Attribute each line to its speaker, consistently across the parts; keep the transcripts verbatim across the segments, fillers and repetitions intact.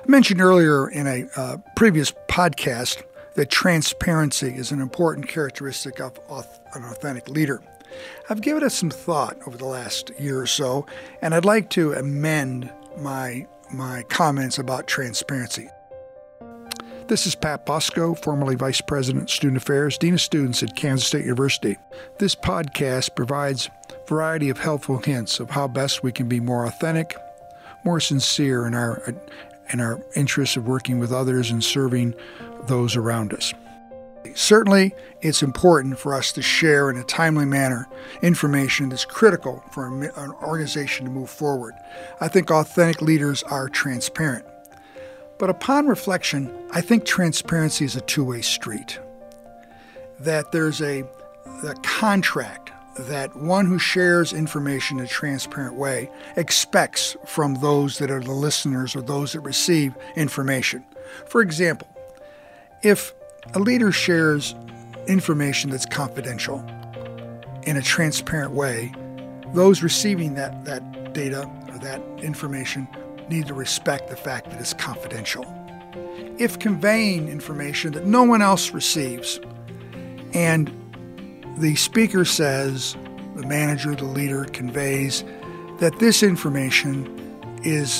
Speaker 1: I mentioned earlier in a uh, previous podcast that transparency is an important characteristic of an authentic leader. I've given it some thought over the last year or so, and I'd like to amend my my comments about transparency. This is Pat Bosco, formerly Vice President, Student Affairs, Dean of Students at Kansas State University. This podcast provides a variety of helpful hints of how best we can be more authentic, more sincere in our in our interests of working with others and serving those around us. Certainly, it's important for us to share in a timely manner information that's critical for an organization to move forward. I think authentic leaders are transparent. But upon reflection, I think transparency is a two-way street. That there's a, a contract that one who shares information in a transparent way expects from those that are the listeners or those that receive information. For example, if a leader shares information that's confidential in a transparent way, those receiving that, that data or that information need to respect the fact that it's confidential. If conveying information that no one else receives and the speaker says, the manager, the leader conveys that this information is,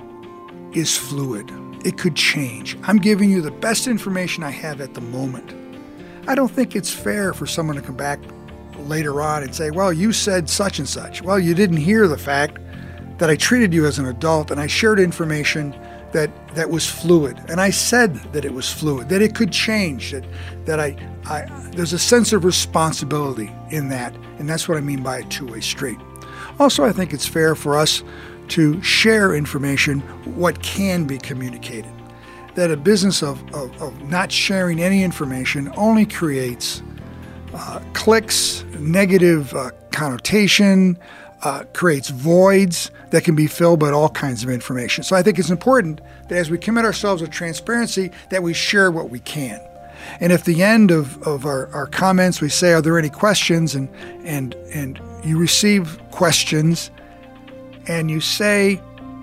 Speaker 1: is fluid. It could change. I'm giving you the best information I have at the moment. I don't think it's fair for someone to come back later on and say, well, you said such and such. Well, you didn't hear the fact that I treated you as an adult and I shared information that, that was fluid. And I said that it was fluid, that it could change, that, that I, I, there's a sense of responsibility in that. And that's what I mean by a two-way street. Also, I think it's fair for us to share information, what can be communicated. That a business of, of, of not sharing any information only creates uh, clicks, negative uh, connotation, uh, creates voids that can be filled by all kinds of information. So I think it's important that as we commit ourselves to transparency, that we share what we can. And if at the end of, of our, our comments we say, are there any questions? And, and, and you receive questions and you say,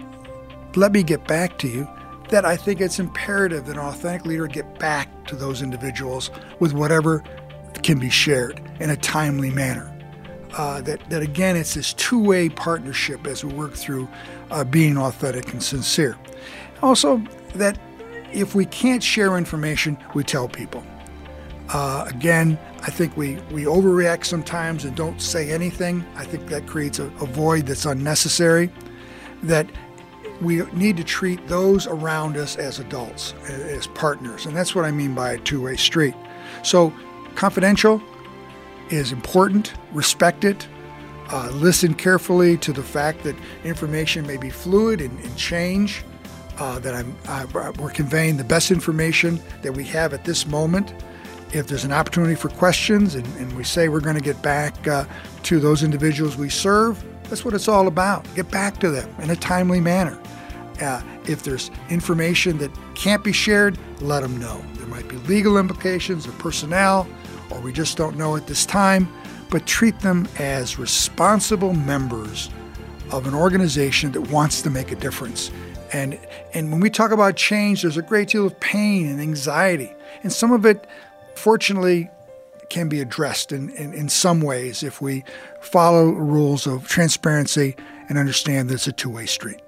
Speaker 1: let me get back to you, that I think it's imperative that an authentic leader get back to those individuals with whatever can be shared in a timely manner. Uh, that, that again, it's this two-way partnership as we work through uh, being authentic and sincere. Also, that if we can't share information, we tell people. Uh, again, I think we, we overreact sometimes and don't say anything. I think that creates a, a void that's unnecessary. That we need to treat those around us as adults, as partners. And that's what I mean by a two-way street. So confidential is important, respect it, uh, listen carefully to the fact that information may be fluid and, and change, uh, that I'm, I, we're conveying the best information that we have at this moment. If there's an opportunity for questions and, and we say we're going to get back uh, to those individuals we serve, that's what it's all about. Get back to them in a timely manner. Uh, if there's information that can't be shared, let them know. There might be legal implications or personnel, or we just don't know at this time, but treat them as responsible members of an organization that wants to make a difference. And, and when we talk about change, there's a great deal of pain and anxiety, and some of it, fortunately, can be addressed in, in, in some ways if we follow rules of transparency and understand that it's a two-way street.